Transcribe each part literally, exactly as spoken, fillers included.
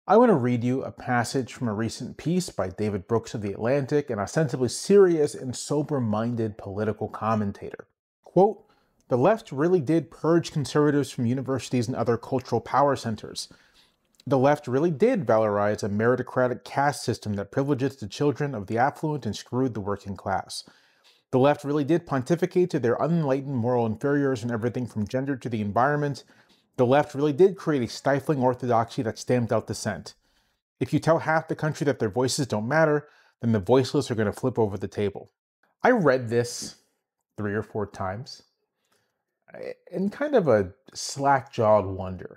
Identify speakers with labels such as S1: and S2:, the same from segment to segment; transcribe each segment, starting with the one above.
S1: I want to read you a passage from a recent piece by David Brooks of The Atlantic, an ostensibly serious and sober-minded political commentator. Quote, "The left really did purge conservatives from universities and other cultural power centers. The left really did valorize a meritocratic caste system that privileged the children of the affluent and screwed the working class. The left really did pontificate to their unenlightened moral inferiors in everything from gender to the environment. The left really did create a stifling orthodoxy that stamped out dissent. If you tell half the country that their voices don't matter, then the voiceless are going to flip over the table." I read this three or four times in kind of a slack-jawed wonder,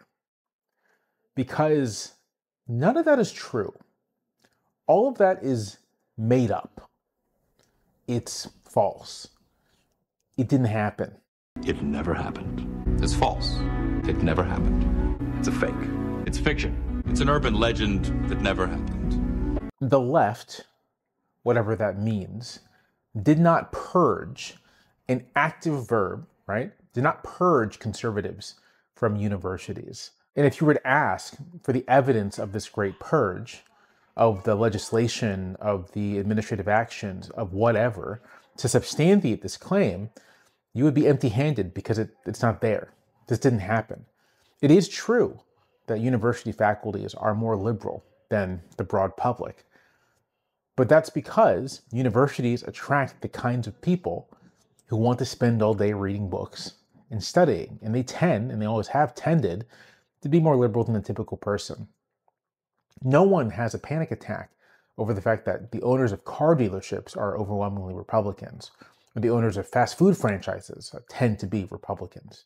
S1: because none of that is true. All of that is made up. It's false. It didn't happen.
S2: It never happened. It's false. It never happened. It's a fake. It's fiction. It's an urban legend that never happened.
S1: The left, whatever that means, did not purge, an active verb, right? Did not purge conservatives from universities. And if you were to ask for the evidence of this great purge, of the legislation, of the administrative actions, of whatever, to substantiate this claim, you would be empty-handed because it, it's not there. This didn't happen. It is true that university faculties are more liberal than the broad public, but that's because universities attract the kinds of people who want to spend all day reading books and studying, and they tend, and they always have tended, to be more liberal than the typical person. No one has a panic attack over the fact that the owners of car dealerships are overwhelmingly Republicans, or the owners of fast food franchises tend to be Republicans.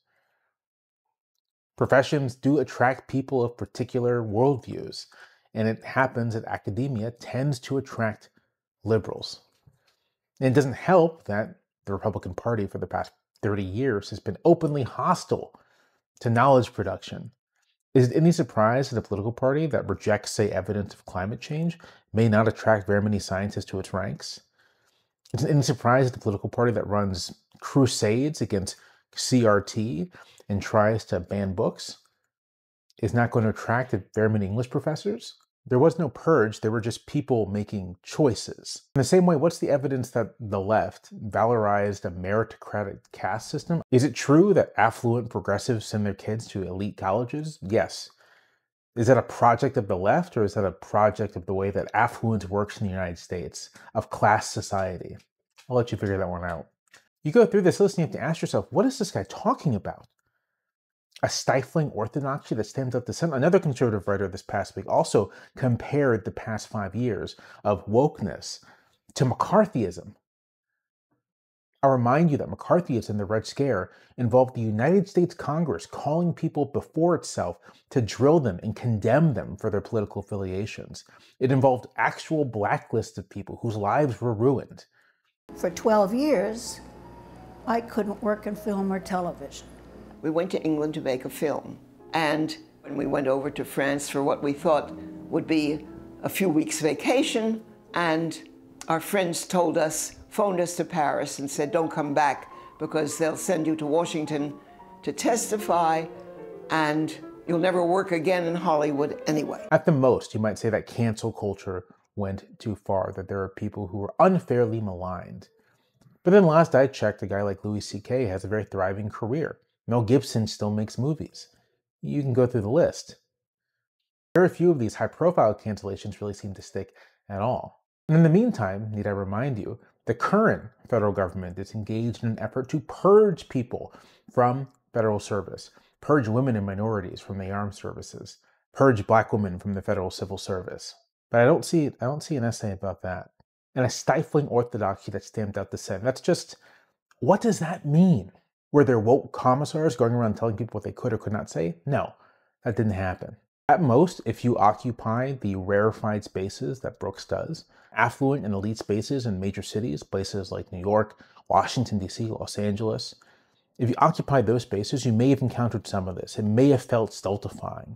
S1: Professions do attract people of particular worldviews, and it happens that academia tends to attract liberals. And it doesn't help that the Republican Party for the past thirty years has been openly hostile to knowledge production. Is it any surprise that a political party that rejects, say, evidence of climate change may not attract very many scientists to its ranks? Is it any surprise that the political party that runs crusades against C R T and tries to ban books is not going to attract very many English professors? There was no purge, there were just people making choices. In the same way, what's the evidence that the left valorized a meritocratic caste system? Is it true that affluent progressives send their kids to elite colleges? Yes. Is that a project of the left, or is that a project of the way that affluence works in the United States, of class society? I'll let you figure that one out. You go through this list and you have to ask yourself, what is this guy talking about? A stifling orthodoxy that stands out dissent? Another conservative writer this past week also compared the past five years of wokeness to McCarthyism. I'll remind you that McCarthyism, the Red Scare, involved the United States Congress calling people before itself to drill them and condemn them for their political affiliations. It involved actual blacklists of people whose lives were ruined.
S3: For twelve years, I couldn't work in film or television.
S4: We went to England to make a film, and when we went over to France for what we thought would be a few weeks vacation, and our friends told us, phoned us to Paris and said, don't come back because they'll send you to Washington to testify and you'll never work again in Hollywood anyway.
S1: At the most, you might say that cancel culture went too far, that there are people who were unfairly maligned. But then last I checked, a guy like Louis C K has a very thriving career. Mel Gibson still makes movies. You can go through the list. Very few of these high-profile cancellations really seem to stick at all. And in the meantime, need I remind you, the current federal government is engaged in an effort to purge people from federal service, purge women and minorities from the armed services, purge black women from the federal civil service. But I don't see, I don't see an essay about that. And a stifling orthodoxy that stamped out dissent. That's just, what does that mean? Were there woke commissars going around telling people what they could or could not say? No, that didn't happen. At most, if you occupy the rarefied spaces that Brooks does, affluent and elite spaces in major cities, places like New York, Washington, D C, Los Angeles, if you occupy those spaces, you may have encountered some of this. It may have felt stultifying.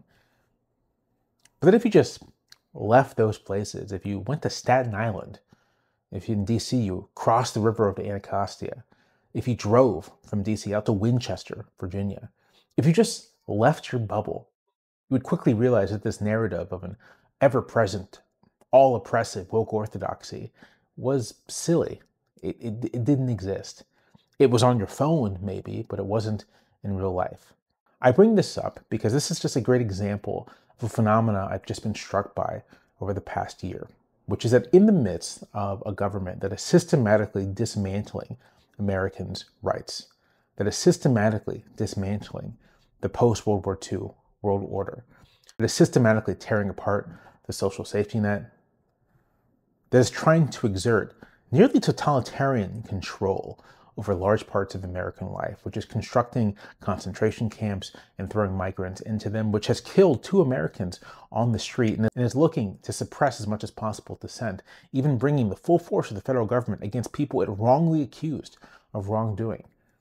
S1: But then if you just left those places, if you went to Staten Island, if you in D C, you crossed the river of Anacostia, if you drove from D C out to Winchester, Virginia, if you just left your bubble, it would quickly realize that this narrative of an ever-present, all-oppressive woke orthodoxy was silly. It, it, it didn't exist. It was on your phone, maybe, but it wasn't in real life. I bring this up because this is just a great example of a phenomena I've just been struck by over the past year, which is that in the midst of a government that is systematically dismantling Americans' rights, that is systematically dismantling the post-World War Two world order, that is systematically tearing apart the social safety net, that is trying to exert nearly totalitarian control over large parts of American life, which is constructing concentration camps and throwing migrants into them, which has killed two Americans on the street and is looking to suppress as much as possible dissent, even bringing the full force of the federal government against people it wrongly accused of wrongdoing.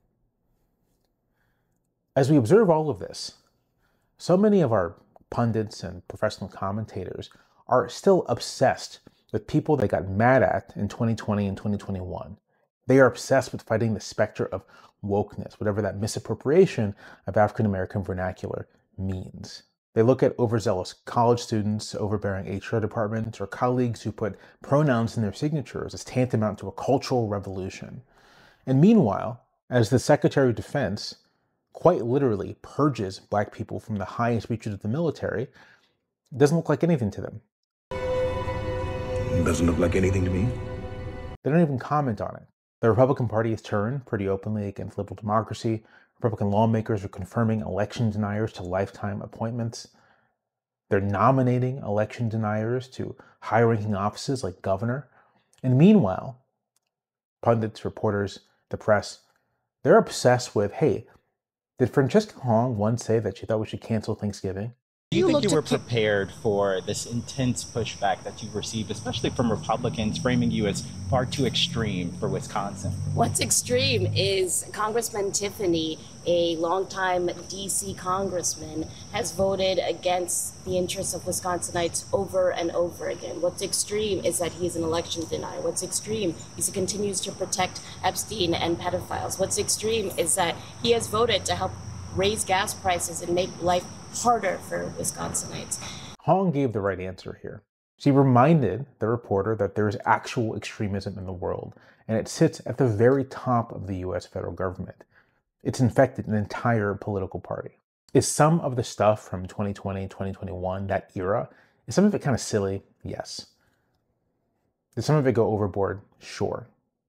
S1: As we observe all of this, so many of our pundits and professional commentators are still obsessed with people they got mad at in twenty twenty and twenty twenty-one. They are obsessed with fighting the specter of wokeness, whatever that misappropriation of African American vernacular means. They look at overzealous college students, overbearing H R departments, or colleagues who put pronouns in their signatures as tantamount to a cultural revolution. And meanwhile, as the Secretary of Defense quite literally purges Black people from the highest reaches of the military, it doesn't look like anything to them.
S5: It doesn't look like anything to me.
S1: They don't even comment on it. The Republican Party has turned pretty openly against liberal democracy. Republican lawmakers are confirming election deniers to lifetime appointments. They're nominating election deniers to high-ranking offices like governor. And meanwhile, pundits, reporters, the press, they're obsessed with, hey, did Francesca Hong once say that she thought we should cancel Thanksgiving?
S6: Do you think you were prepared for this intense pushback that you received, especially from Republicans framing you as far too extreme for Wisconsin?
S7: What's extreme is Congressman Tiffany, a longtime D C congressman, has voted against the interests of Wisconsinites over and over again. What's extreme is that he's an election denier. What's extreme is he continues to protect Epstein and pedophiles. What's extreme is that he has voted to help raise gas prices and make life harder for Wisconsinites.
S1: Hong gave the right answer here. She reminded the reporter that there is actual extremism in the world, and it sits at the very top of the U S federal government. It's infected an entire political party. Is some of the stuff from twenty twenty, twenty twenty-one, that era, is some of it kind of silly? Yes. Did some of it go overboard? Sure.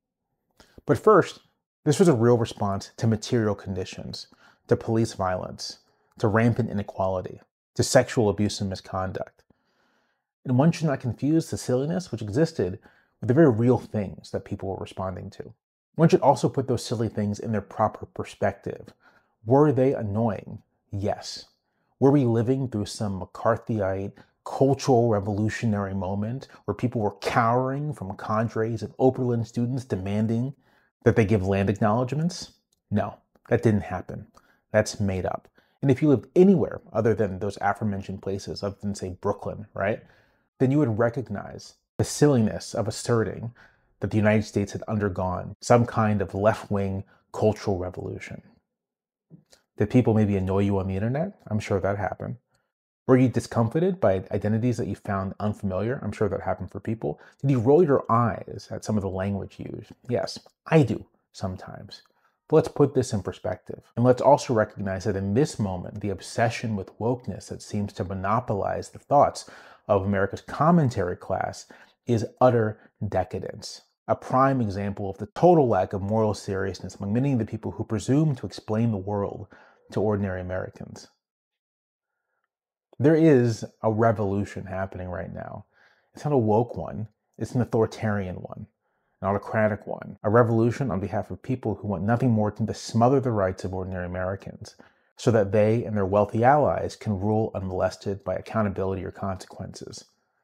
S1: But first, this was a real response to material conditions, to police violence, to rampant inequality, to sexual abuse and misconduct. And one should not confuse the silliness which existed with the very real things that people were responding to. One should also put those silly things in their proper perspective. Were they annoying? Yes. Were we living through some McCarthyite cultural revolutionary moment where people were cowering from cadres of Oberlin students demanding that they give land acknowledgements? No, that didn't happen. That's made up. And if you lived anywhere other than those aforementioned places, other than, say, Brooklyn, right, then you would recognize the silliness of asserting that the United States had undergone some kind of left-wing cultural revolution. Did people maybe annoy you on the internet? I'm sure that happened. Were you discomfited by identities that you found unfamiliar? I'm sure that happened for people. Did you roll your eyes at some of the language used? Yes, I do sometimes. But let's put this in perspective. And let's also recognize that in this moment, the obsession with wokeness that seems to monopolize the thoughts of America's commentary class is utter decadence. A prime example of the total lack of moral seriousness among many of the people who presume to explain the world to ordinary Americans. There is a revolution happening right now. It's not a woke one, it's an authoritarian one. An autocratic one, a revolution on behalf of people who want nothing more than to smother the rights of ordinary Americans so that they and their wealthy allies can rule unmolested by accountability or consequences.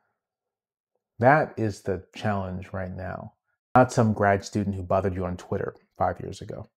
S1: That is the challenge right now, not some grad student who bothered you on Twitter five years ago.